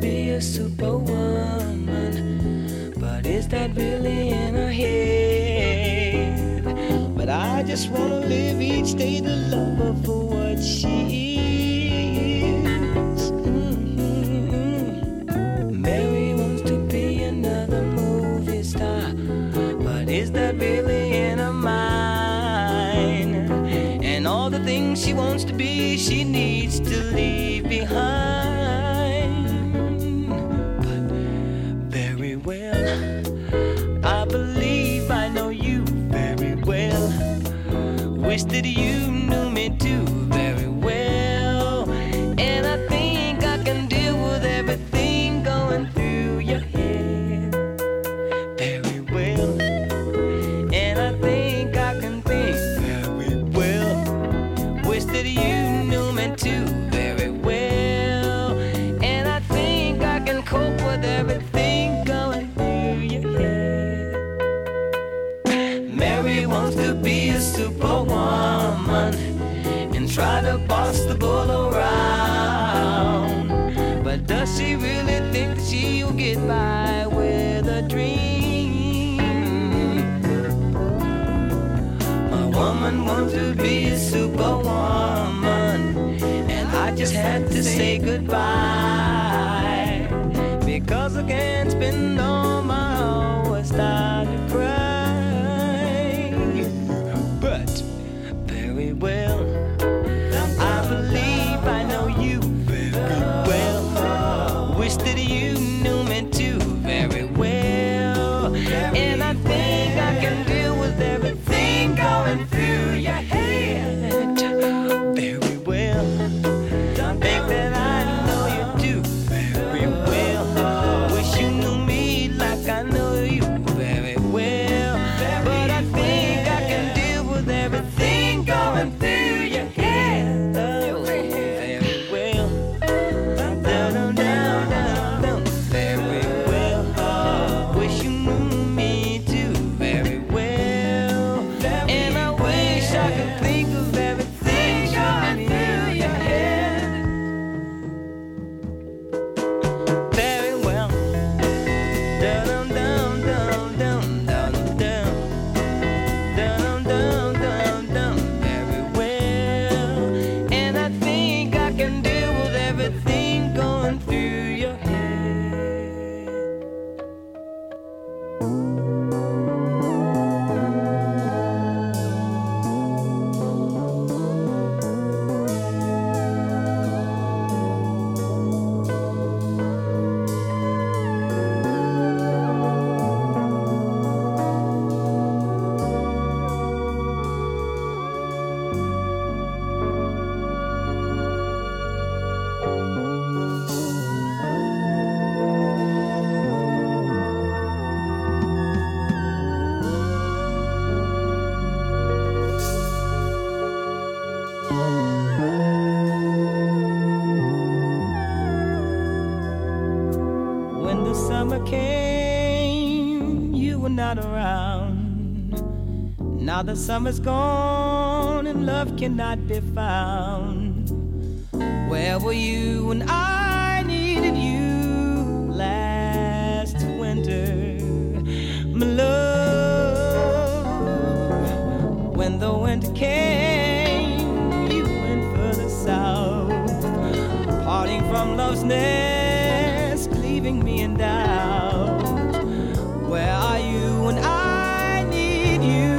be a superwoman, but is that really in her head? But I just wanna live each day to love her for what she is. Mary wants to be another movie star, but is that really in her mind? And all the things she wants to be, she needs to leave behind. But very well, I believe I know you very well. Wish that you knew me too very well. And I think I can deal with everything going through your head very well. And I think I can think very well. Wish that you knew me too very well. And I think I can cope with everything going through your head. Mary wants to be a superwoman and try to boss the bull around. But does she really think that she'll get by with a dream? My woman wants to be a superwoman, and I just had to say goodbye, because I can't spend all my hours starting to cry. But very well, I believe I know you very well. Wish that you knew me too very well. And I think I can deal with everything going through your head very well. Think that I know you do very well. Wish you knew me like I know you very well. But I think I can deal with everything going through your head very well. Down, down, down, down, very well. Wish you knew me too very well. And I wish I could think of everything going through your head very well. Down, down, down, down, down, down, down, down, down, down, very well. And I think I can deal with everything going through your head. When the summer came, you were not around. Now the summer's gone and love cannot be found. Where were you when I needed you last winter, my love? When the winter came, you went further south, parting from love's nest, leaving me in doubt. Where are you when I need you,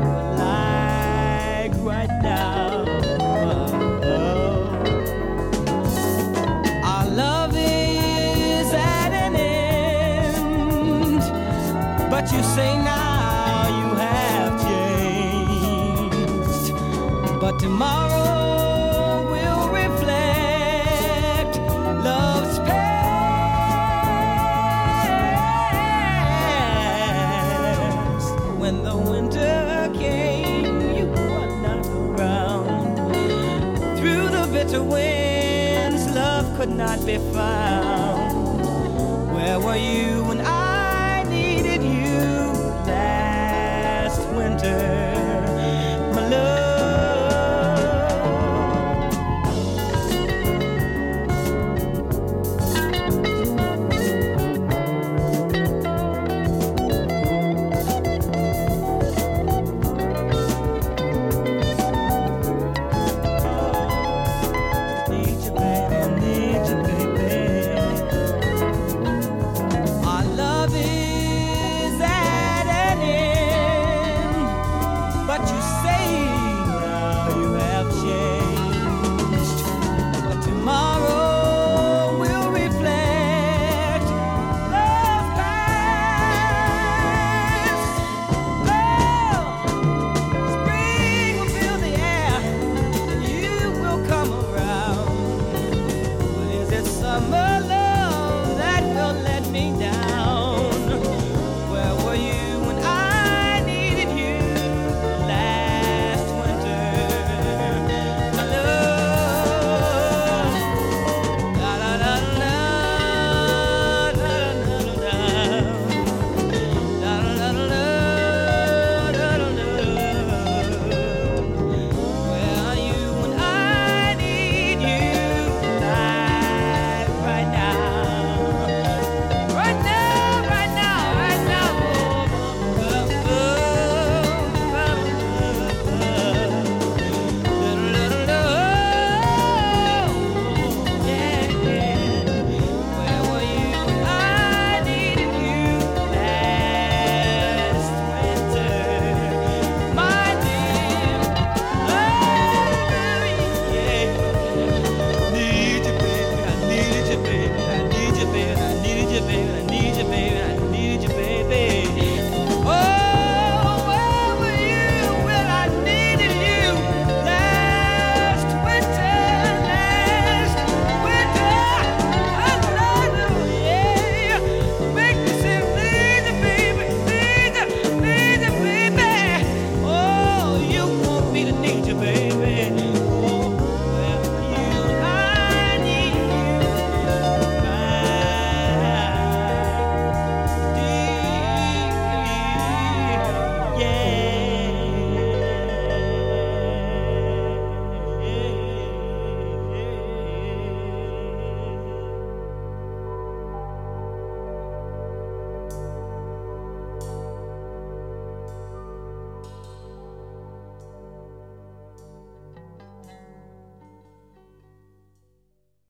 like right now? Our love is at an end, but you say now you have changed. But tomorrow will reflect love's past. When the winter came, you were not around. Through the bitter winds, love could not be found. Where were you when I needed you last winter, my love? the